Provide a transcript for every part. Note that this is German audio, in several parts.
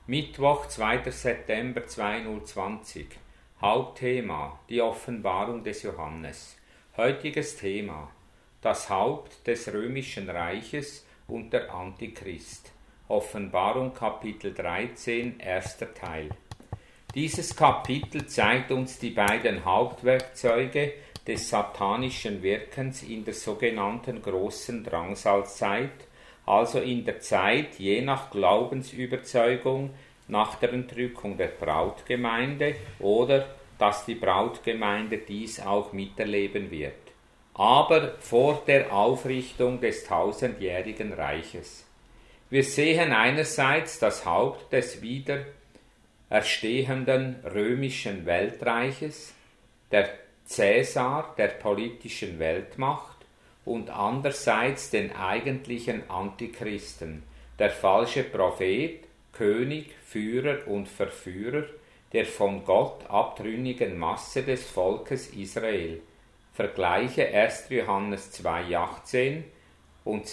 Mittwoch, 2. September 2020. Hauptthema: die Offenbarung des Johannes. Heutiges Thema: das Haupt des römischen Reiches und der Antichrist. Offenbarung Kapitel 13, erster Teil. Dieses Kapitel zeigt uns die beiden Hauptwerkzeuge des satanischen Wirkens in der sogenannten großen Drangsalzeit, also in der Zeit je nach Glaubensüberzeugung nach der Entrückung der Brautgemeinde oder dass die Brautgemeinde dies auch miterleben wird, aber vor der Aufrichtung des tausendjährigen Reiches. Wir sehen einerseits das Haupt des wieder erstehenden römischen Weltreiches, der Cäsar der politischen Weltmacht, und andererseits den eigentlichen Antichristen, der falsche Prophet, König, Führer und Verführer der von Gott abtrünnigen Masse des Volkes Israel. Vergleiche 1. Johannes 2,18 und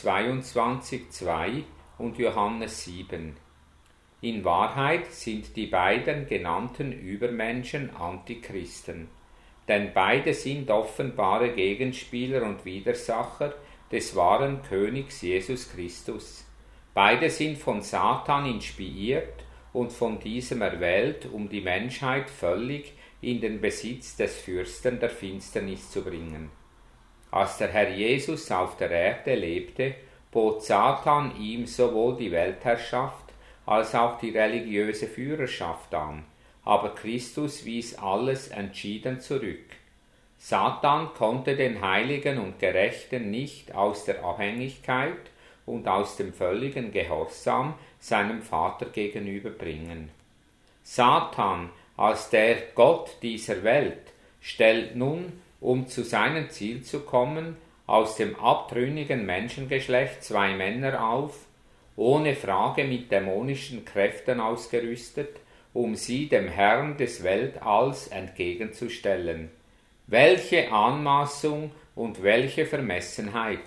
22,2 und Johannes 7. In Wahrheit sind die beiden genannten Übermenschen Antichristen, denn beide sind offenbare Gegenspieler und Widersacher des wahren Königs Jesus Christus. Beide sind von Satan inspiriert und von diesem erwählt, um die Menschheit völlig in den Besitz des Fürsten der Finsternis zu bringen. Als der Herr Jesus auf der Erde lebte, bot Satan ihm sowohl die Weltherrschaft als auch die religiöse Führerschaft an, aber Christus wies alles entschieden zurück. Satan konnte den Heiligen und Gerechten nicht aus der Abhängigkeit und aus dem völligen Gehorsam seinem Vater gegenüber bringen. Satan, als der Gott dieser Welt, stellt nun, um zu seinem Ziel zu kommen, aus dem abtrünnigen Menschengeschlecht zwei Männer auf, ohne Frage mit dämonischen Kräften ausgerüstet, um sie dem Herrn des Weltalls entgegenzustellen. Welche Anmaßung und welche Vermessenheit!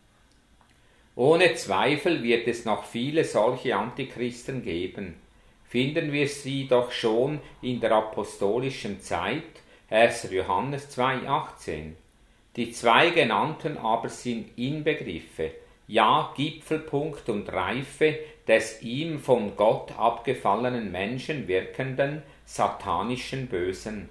Ohne Zweifel wird es noch viele solche Antichristen geben. Finden wir sie doch schon in der apostolischen Zeit, 1. Johannes 2,18. Die zwei genannten aber sind Inbegriffe, ja Gipfelpunkt und Reife des ihm von Gott abgefallenen Menschen wirkenden satanischen Bösen.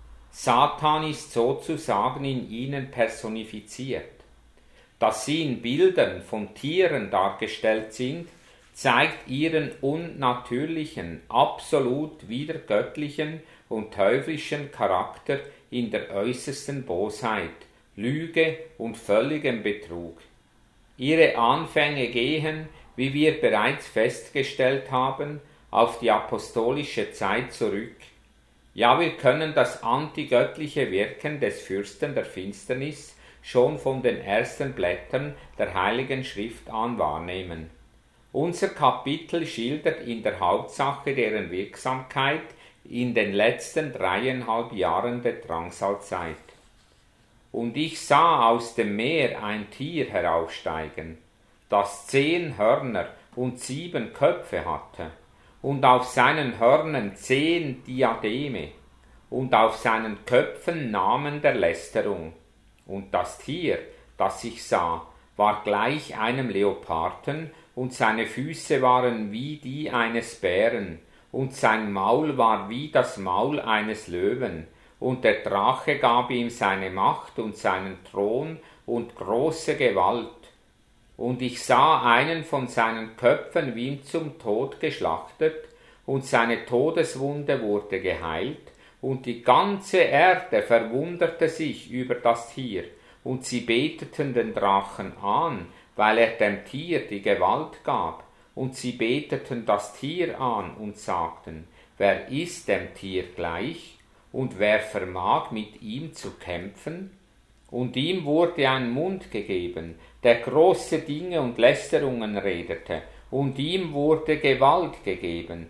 Satan ist sozusagen in ihnen personifiziert. Dass sie in Bildern von Tieren dargestellt sind, zeigt ihren unnatürlichen, absolut widergöttlichen und teuflischen Charakter in der äußersten Bosheit, Lüge und völligem Betrug. Ihre Anfänge gehen, wie wir bereits festgestellt haben, auf die apostolische Zeit zurück. Ja, wir können das antigöttliche Wirken des Fürsten der Finsternis schon von den ersten Blättern der Heiligen Schrift an wahrnehmen. Unser Kapitel schildert in der Hauptsache deren Wirksamkeit in den letzten 3,5 Jahren der Drangsalzeit. Und ich sah aus dem Meer ein Tier heraufsteigen, das 10 Hörner und 7 Köpfe hatte, und auf seinen Hörnern 10 Diademe, und auf seinen Köpfen Namen der Lästerung. Und das Tier, das ich sah, war gleich einem Leoparden, und seine Füße waren wie die eines Bären, und sein Maul war wie das Maul eines Löwen, und der Drache gab ihm seine Macht und seinen Thron und große Gewalt. Und ich sah einen von seinen Köpfen wie zum Tod geschlachtet, und seine Todeswunde wurde geheilt, und die ganze Erde verwunderte sich über das Tier, und sie beteten den Drachen an, weil er dem Tier die Gewalt gab, und sie beteten das Tier an und sagten: Wer ist dem Tier gleich? Und wer vermag mit ihm zu kämpfen? Und ihm wurde ein Mund gegeben, der große Dinge und Lästerungen redete, und ihm wurde Gewalt gegeben,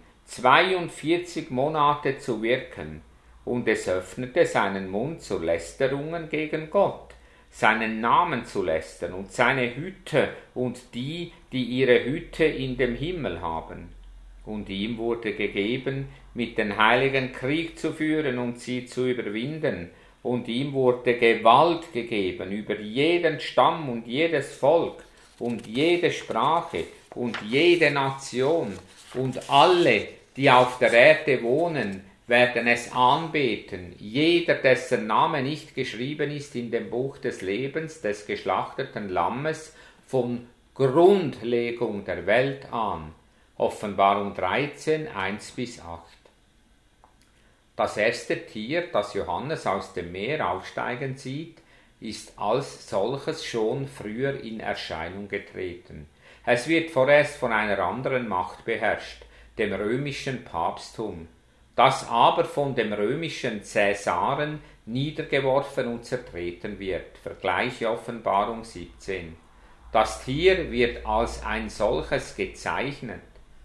42 Monate zu wirken, und es öffnete seinen Mund zu Lästerungen gegen Gott, seinen Namen zu lästern und seine Hütte und die, die ihre Hütte in dem Himmel haben. Und ihm wurde gegeben, mit den Heiligen Krieg zu führen und sie zu überwinden. Und ihm wurde Gewalt gegeben über jeden Stamm und jedes Volk und jede Sprache und jede Nation. Und alle, die auf der Erde wohnen, werden es anbeten. Jeder, dessen Name nicht geschrieben ist in dem Buch des Lebens des geschlachteten Lammes von Grundlegung der Welt an. Offenbarung 13, 1-8. Das erste Tier, das Johannes aus dem Meer aufsteigen sieht, ist als solches schon früher in Erscheinung getreten. Es wird vorerst von einer anderen Macht beherrscht, dem römischen Papsttum, das aber von dem römischen Cäsaren niedergeworfen und zertreten wird. Vergleiche Offenbarung 17. Das Tier wird als ein solches gezeichnet,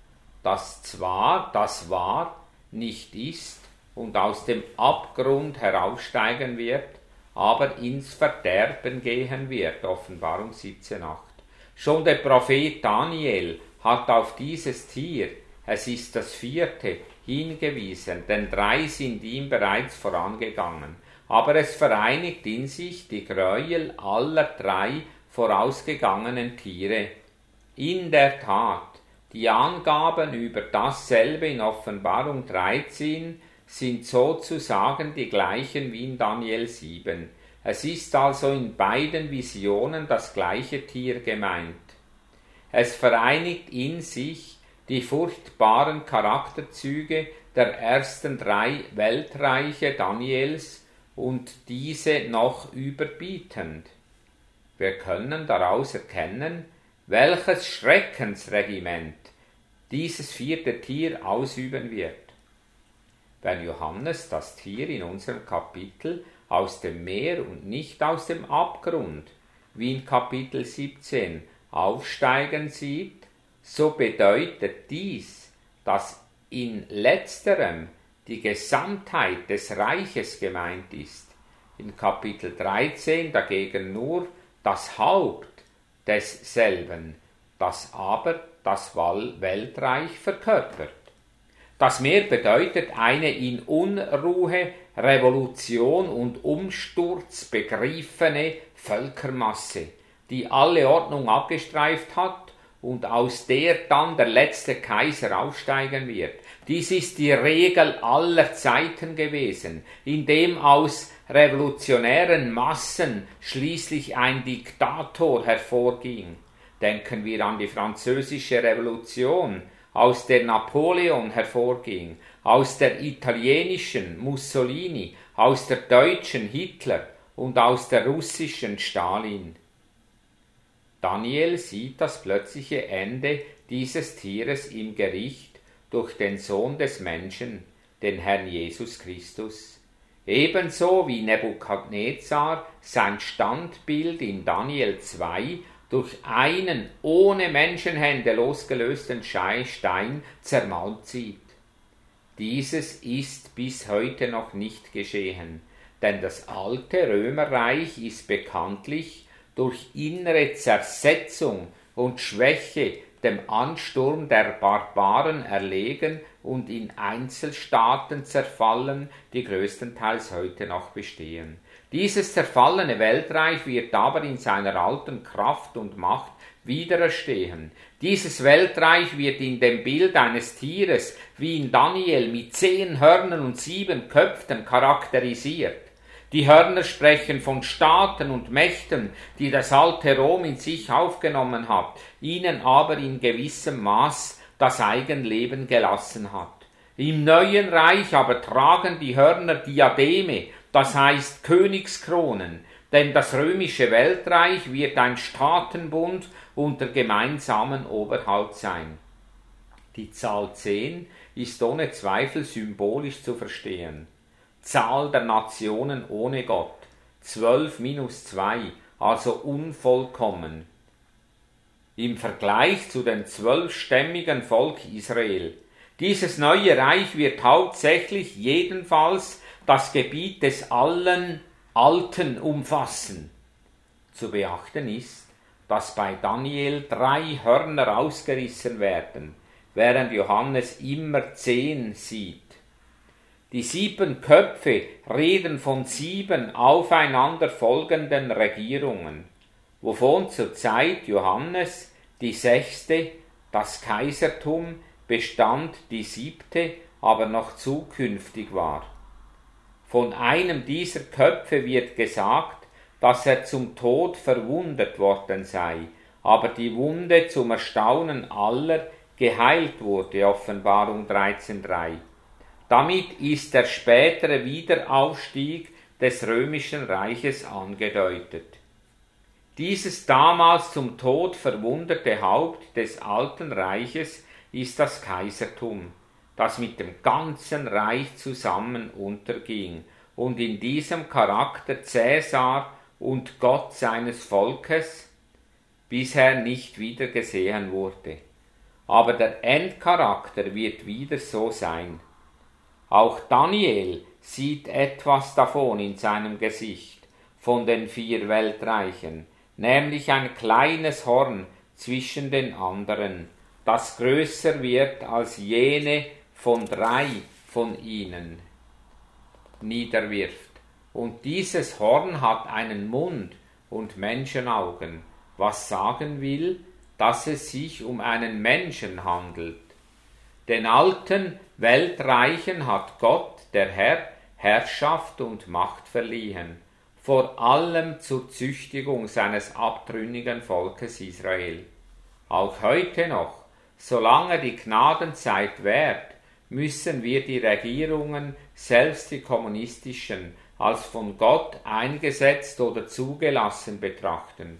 das zwar das war, nicht ist und aus dem Abgrund heraufsteigen wird, aber ins Verderben gehen wird. Offenbarung 17,8. Schon der Prophet Daniel hat auf dieses Tier, es ist das vierte, hingewiesen, denn 3 sind ihm bereits vorangegangen. Aber es vereinigt in sich die Gräuel aller 3 vorausgegangenen Tiere. In der Tat, die Angaben über dasselbe in Offenbarung 13 sind sozusagen die gleichen wie in Daniel 7. Es ist also in beiden Visionen das gleiche Tier gemeint. Es vereinigt in sich die furchtbaren Charakterzüge der ersten 3 Weltreiche Daniels und diese noch überbietend. Wir können daraus erkennen, welches Schreckensregiment dieses vierte Tier ausüben wird. Wenn Johannes das Tier in unserem Kapitel aus dem Meer und nicht aus dem Abgrund, wie in Kapitel 17, aufsteigen sieht, so bedeutet dies, dass in letzterem die Gesamtheit des Reiches gemeint ist, in Kapitel 13 dagegen nur das Haupt desselben, das aber das Weltreich verkörpert. Das Meer bedeutet eine in Unruhe, Revolution und Umsturz begriffene Völkermasse, die alle Ordnung abgestreift hat und aus der dann der letzte Kaiser aufsteigen wird. Dies ist die Regel aller Zeiten gewesen, indem aus revolutionären Massen schließlich ein Diktator hervorging. Denken wir an die Französische Revolution, aus der Napoleon hervorging, aus der italienischen Mussolini, aus der deutschen Hitler und aus der russischen Stalin. Daniel sieht das plötzliche Ende dieses Tieres im Gericht durch den Sohn des Menschen, den Herrn Jesus Christus. Ebenso wie Nebukadnezar sein Standbild in Daniel 2 durch einen ohne Menschenhände losgelösten Stein zermalmt sieht. Dieses ist bis heute noch nicht geschehen, denn das alte Römerreich ist bekanntlich durch innere Zersetzung und Schwäche dem Ansturm der Barbaren erlegen und in Einzelstaaten zerfallen, die größtenteils heute noch bestehen. Dieses zerfallene Weltreich wird aber in seiner alten Kraft und Macht widerstehen. Dieses Weltreich wird in dem Bild eines Tieres, wie in Daniel, mit 10 Hörnern und 7 Köpfen charakterisiert. Die Hörner sprechen von Staaten und Mächten, die das alte Rom in sich aufgenommen hat, ihnen aber in gewissem Maß das Eigenleben gelassen hat. Im neuen Reich aber tragen die Hörner Diademe, das heißt Königskronen, denn das römische Weltreich wird ein Staatenbund unter gemeinsamen Oberhaupt sein. Die Zahl 10 ist ohne Zweifel symbolisch zu verstehen. Zahl der Nationen ohne Gott, 12 minus 2, also unvollkommen. Im Vergleich zu dem 12-stämmigen Volk Israel. Dieses neue Reich wird hauptsächlich jedenfalls das Gebiet des allen Alten umfassen. Zu beachten ist, dass bei Daniel 3 Hörner ausgerissen werden, während Johannes immer 10 sieht. Die 7 Köpfe reden von 7 aufeinander folgenden Regierungen, wovon zur Zeit Johannes die 6., das Kaisertum, bestand, die 7., aber noch zukünftig war. Von einem dieser Köpfe wird gesagt, dass er zum Tod verwundet worden sei, aber die Wunde zum Erstaunen aller geheilt wurde, Offenbarung 13,3. Damit ist der spätere Wiederaufstieg des römischen Reiches angedeutet. Dieses damals zum Tod verwundete Haupt des alten Reiches ist das Kaisertum, das mit dem ganzen Reich zusammen unterging und in diesem Charakter Cäsar und Gott seines Volkes bisher nicht wieder gesehen wurde. Aber der Endcharakter wird wieder so sein. Auch Daniel sieht etwas davon in seinem Gesicht, von den 4 Weltreichen, nämlich ein kleines Horn zwischen den anderen, das größer wird als jene von 3 von ihnen niederwirft. Und dieses Horn hat einen Mund und Menschenaugen, was sagen will, dass es sich um einen Menschen handelt. Den alten Weltreichen hat Gott, der Herr, Herrschaft und Macht verliehen, vor allem zur Züchtigung seines abtrünnigen Volkes Israel. Auch heute noch, solange die Gnadenzeit währt, müssen wir die Regierungen, selbst die kommunistischen, als von Gott eingesetzt oder zugelassen betrachten.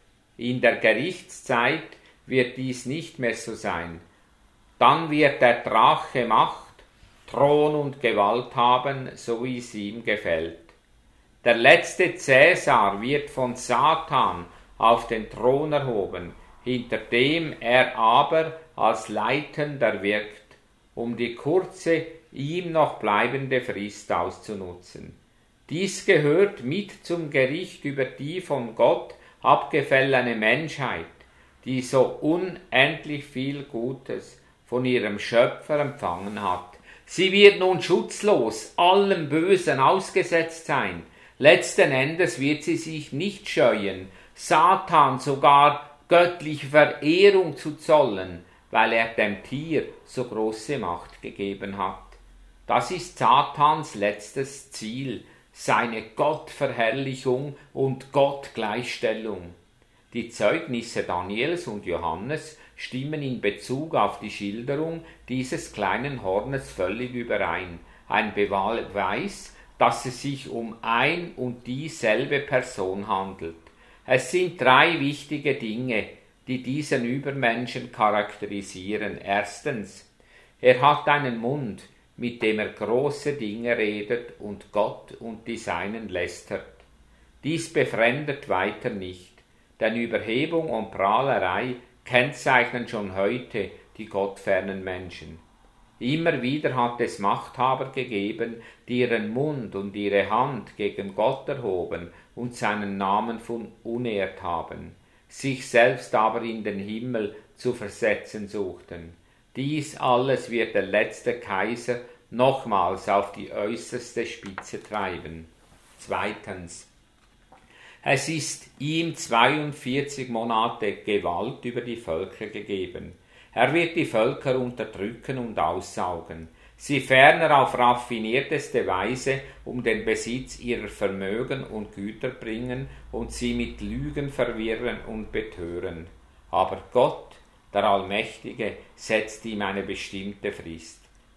In der Gerichtszeit wird dies nicht mehr so sein. Dann wird der Drache Macht, Thron und Gewalt haben, so wie es ihm gefällt. Der letzte Cäsar wird von Satan auf den Thron erhoben, hinter dem er aber als Leitender wirkt, um die kurze, ihm noch bleibende Frist auszunutzen. Dies gehört mit zum Gericht über die von Gott abgefallene Menschheit, die so unendlich viel Gutes von ihrem Schöpfer empfangen hat. Sie wird nun schutzlos allem Bösen ausgesetzt sein. Letzten Endes wird sie sich nicht scheuen, Satan sogar göttliche Verehrung zu zollen, weil er dem Tier so große Macht gegeben hat. Das ist Satans letztes Ziel, seine Gottverherrlichung und Gottgleichstellung. Die Zeugnisse Daniels und Johannes stimmen in Bezug auf die Schilderung dieses kleinen Hornes völlig überein. Ein Beweis, dass es sich um ein und dieselbe Person handelt. Es sind 3 wichtige Dinge, die diesen Übermenschen charakterisieren. Erstens, er hat einen Mund, mit dem er große Dinge redet und Gott und die Seinen lästert. Dies befremdet weiter nicht, denn Überhebung und Prahlerei kennzeichnen schon heute die gottfernen Menschen. Immer wieder hat es Machthaber gegeben, die ihren Mund und ihre Hand gegen Gott erhoben und seinen Namen unehrt haben, sich selbst aber in den Himmel zu versetzen suchten. Dies alles wird der letzte Kaiser nochmals auf die äußerste Spitze treiben. Zweitens, es ist ihm 42 Monate Gewalt über die Völker gegeben. Er wird die Völker unterdrücken und aussaugen, sie ferner auf raffinierteste Weise um den Besitz ihrer Vermögen und Güter bringen und sie mit Lügen verwirren und betören. Aber Gott, der Allmächtige, setzt ihm eine bestimmte Frist.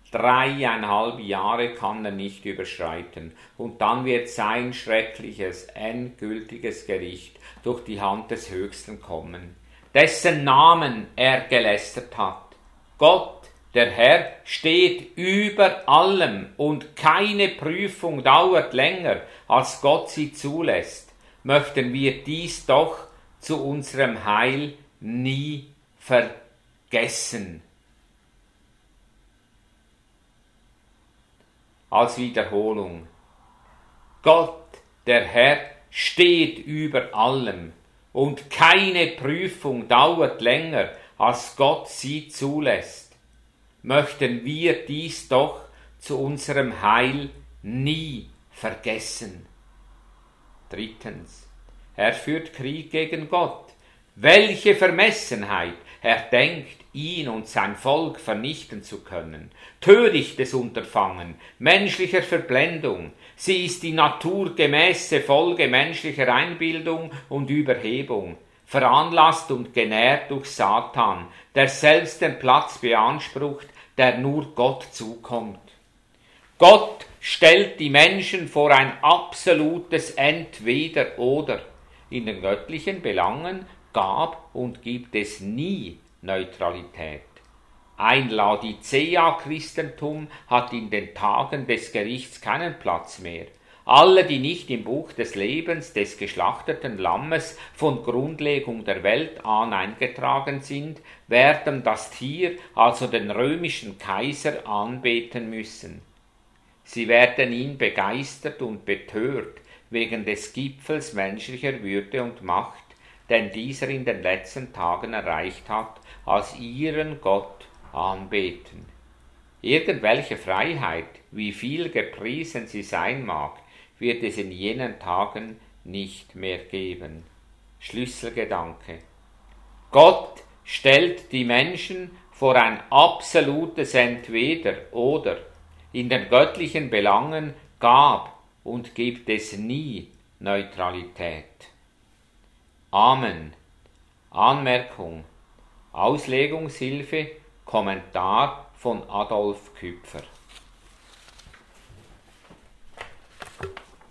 3,5 Jahre kann er nicht überschreiten, und dann wird sein schreckliches, endgültiges Gericht durch die Hand des Höchsten kommen, dessen Namen er gelästert hat. Gott, der Herr, steht über allem, und keine Prüfung dauert länger, als Gott sie zulässt. Möchten wir dies doch zu unserem Heil nie vergessen. Als Wiederholung. Gott, der Herr, steht über allem, und keine Prüfung dauert länger, als Gott sie zulässt. möchten wir dies doch zu unserem Heil nie vergessen. Drittens, er führt Krieg gegen Gott. Welche Vermessenheit! Er denkt, ihn und sein Volk vernichten zu können. Törichtes Unterfangen, menschlicher Verblendung. Sie ist die naturgemäße Folge menschlicher Einbildung und Überhebung, veranlasst und genährt durch Satan, der selbst den Platz beansprucht, der nur Gott zukommt. Gott stellt die Menschen vor ein absolutes Entweder-Oder. In den göttlichen Belangen gab und gibt es nie Neutralität. Ein Laodicea-Christentum hat in den Tagen des Gerichts keinen Platz mehr. Alle, die nicht im Buch des Lebens des geschlachteten Lammes von Grundlegung der Welt an eingetragen sind, werden das Tier, also den römischen Kaiser, anbeten müssen. Sie werden ihn begeistert und betört wegen des Gipfels menschlicher Würde und Macht, den dieser in den letzten Tagen erreicht hat, als ihren Gott anbeten. Irgendwelche Freiheit, wie viel gepriesen sie sein mag, wird es in jenen Tagen nicht mehr geben. Schlüsselgedanke. Gott stellt die Menschen vor ein absolutes Entweder-Oder. In den göttlichen Belangen gab und gibt es nie Neutralität. Amen. Anmerkung. Auslegungshilfe, Kommentar von Adolf Küpfer.